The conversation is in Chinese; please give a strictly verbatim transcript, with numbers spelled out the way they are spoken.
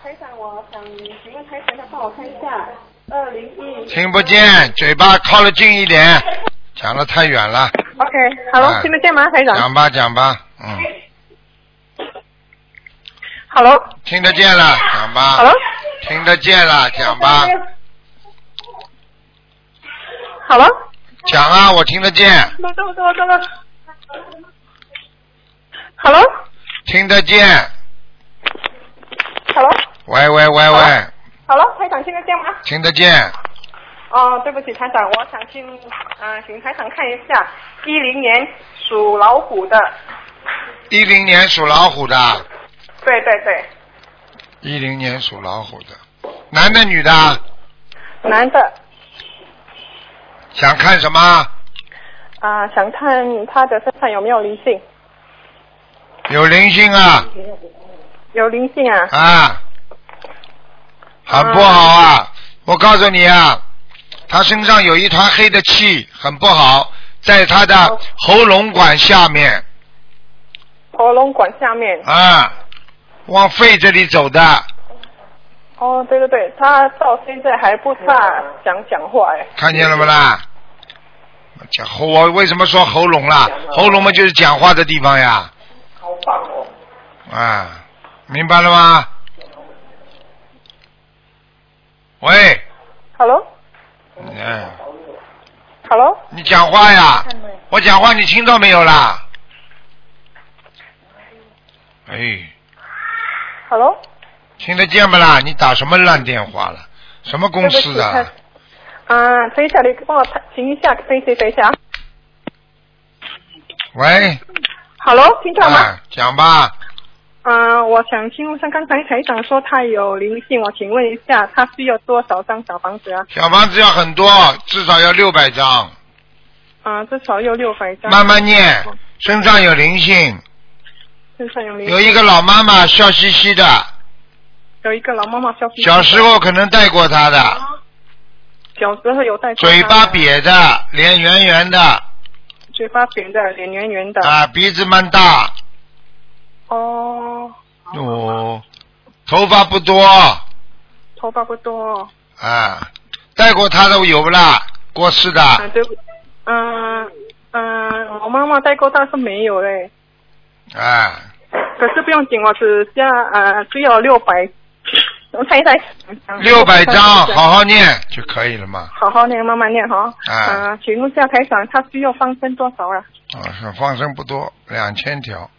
台长，我想请问台长，他帮我看一下二零一。 听不见，嘴巴靠得近一点，讲得太远了。 OK，Hello，、哎、听得见吗，台长？ 讲吧，讲吧，嗯。 Hello。 听得见了，讲吧。 Hello。 听得见了，讲吧。 Hello。 讲啊，我听得见。 等等等等等。Hello。 听得见。 Hello。 喂喂喂喂。 Hello， 台长听得见吗？ 听得见。 哦，对不起，台长，我想请啊、呃，请台长看一下，一零年属老虎的。 一零年属老虎的。 对对对。 一零年属老虎的，男的女的？ 男的。 想看什么？ 啊、呃，想看他的身上有没有灵性。 有灵性啊。 有灵性啊。 啊。很不好啊！啊我告诉你啊，他身上有一团黑的气，很不好，在他的喉咙管下面。 喉咙管下面。 啊，往肺这里走的。 哦，对对对，他到现在还不大想讲话哎。 看见了不啦？讲喉，我为什么说喉咙啦？喉咙嘛就是讲话的地方呀。 好棒哦。 啊，明白了吗？喂。 Hello。 嗯。 Hello。 你讲话呀！我讲话你听到没有啦？哎。 Hello。 听得见不啦？你打什么烂电话了？什么公司的？ 啊，等一下，你帮我停一下，等一下，等一下。 喂。 Hello， 听到吗？ 啊，讲吧。 啊，我想请问，像刚才台长说他有灵性，我请问一下，他需要多少张小房子啊？ 小房子要很多，至少要六百张。 啊，至少要六百张。 慢慢念，身上有灵性。 身上有灵性。 有一个老妈妈笑嘻嘻的。 有一个老妈妈笑嘻嘻的。 小时候可能带过她的。 小时候有带过。 嘴巴瘪的，脸圆圆的。 嘴巴扁的，脸圆圆的。 啊，鼻子蛮大。 哦。 哦，头发不多。 头发不多。 啊，带过他的有不啦？过世的。 啊，对不，嗯嗯，我妈妈带过，但是没有嘞。 啊。 可是不用紧，我只加呃只有六百，我猜一猜。 六百张，好好念就可以了嘛。 好好念，慢慢念哈。 啊。 呃，请问下台长，他需要放生多少啊？ 啊，放生不多，两千条。